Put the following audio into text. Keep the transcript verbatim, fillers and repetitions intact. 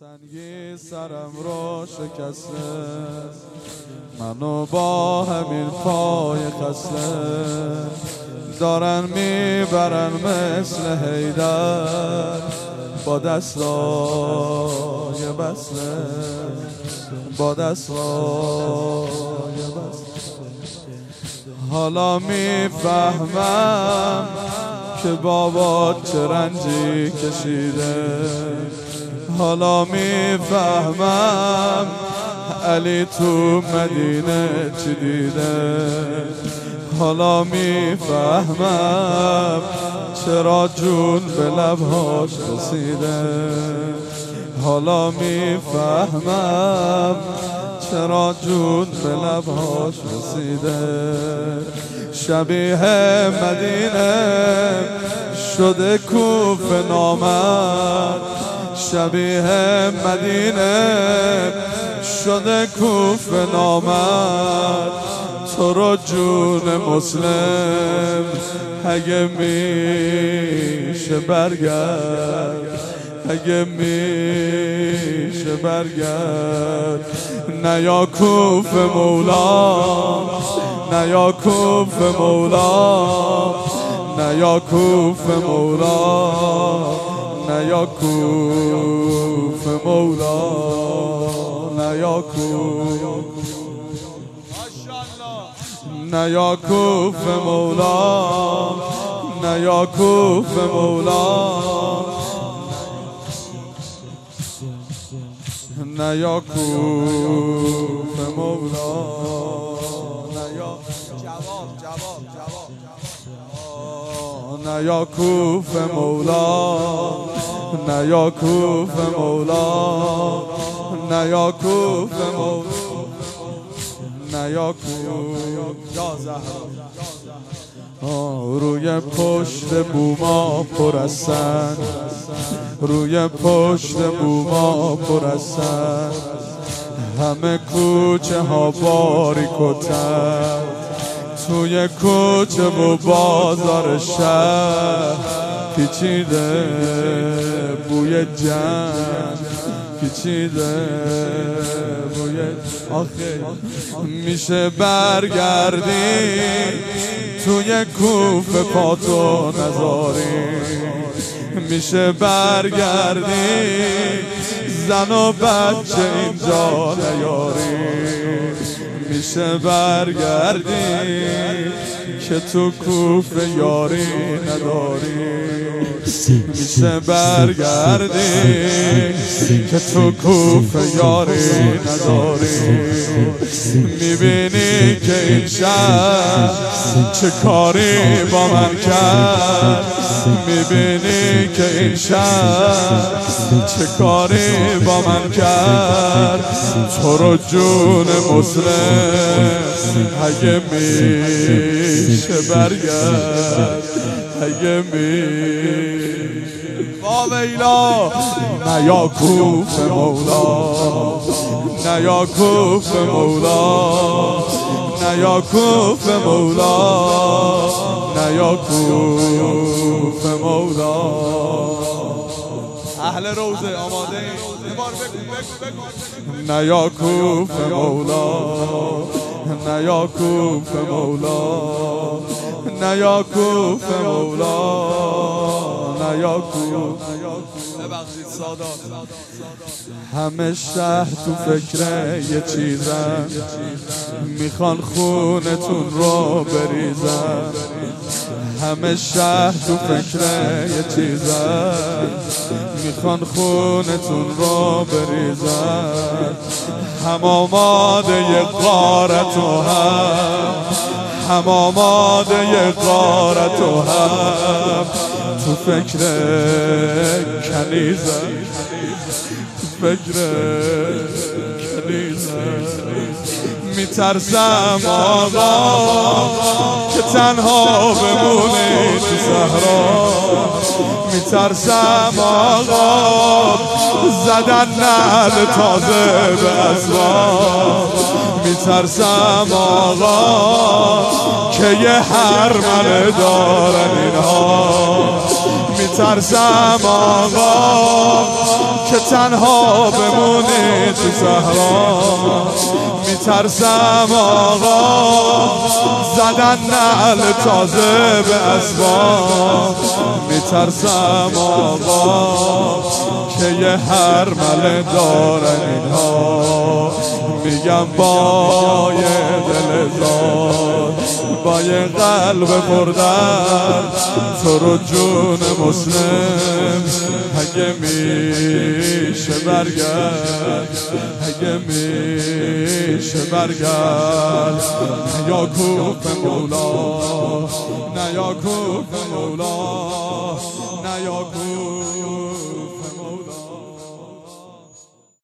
سنگی سرم رو شکسته، منو با همین پای خسته دارن میبرن مثل حیدر با دستای بسته، با دستای بسته. حالا میفهمم که بابا چه رنجی کشیده، حالا میفهمم علی تو مدینه چی دیده، حالا میفهمم چرا جون به لبهاش رسیده، حالا میفهمم چرا جون به لبهاش رسیده. شبیه مدینه شده کوفه نامرد، شبیه مدینه شده کوفه نامرد. تو رو جون مسلم اگه میشه برگرد، اگه میشه برگرد. نه یا کوفه مولا، نه یا کوفه مولا، نه یا کوفه مولا، نه یا کوفه مولا، نه یا کوفه، نه یا کوفه مولا، نه یا کوفه مولا، نه یا کوفه مولا، نه یا جواب جواب جواب، نه یا کوفه مولا، نه یا کوفه مولا، نه یا کوفه مولا، نه یا کوفه. روی پشت بوما پر از سنگ، روی پشت بوما پر از سنگ. همه کوچه ها باریک و تنگ، توی کوچه و بازار شهر پیچیده بوی جنگ، پیچیده بوی. آخه میشه برگردی توی کوفه پاتو نذاری، میشه برگردی زن و بچه اینجا نیاری، میشه برگردی که تو کوفه یاری نداری، میشه برگردی که تو کوفه یاری نداری. میبینی که این شهر چه کاری با من کرد، میبینی که این شهر چه کاری با من کرد. تو رو جون مسلم اگه میشه برگرد، اگه میشه واویلا. نه یا کوفه مولا، نه یا کوفه مولا، نه یا کوفه مولا، نه یا کوفه مولا. اهل روزه آماده ای؟ نه یا کوفه مولا، نه یا کوفه مولا، نه یا کوفه مولا، نه یا کوفه. ببخشید سادات، همه شهر تو فکر یه چیزن، میخوان خونتون رو بریزن. همه شهر تو فکر یه چیزن، میخوان خونتون رو بریزن. هم آماده ی غارت و هم، هم آماده ی غارت و هم تو فکر کنیزن، تو فکر کنیزن. میترسم آقا که تنها بمونی تو صحرا، میترسم آقا زدن نعل تازه به اسباب، میترسم آقا که یه حرمنه دارن اینها، میترسم آقا که تنها بمونی تو صحرا، میترسم آقا زدن نعل تازه به اسباب، میترسم آقا که یه حرمله دارن اینها، میگم با یه دل زار با یه قلب پردر تو رو جون مسلم اگه میشه برگرد، اگه میشه برگرد. یا کوف مولا، نه یا کوف مولا، نه یا کوف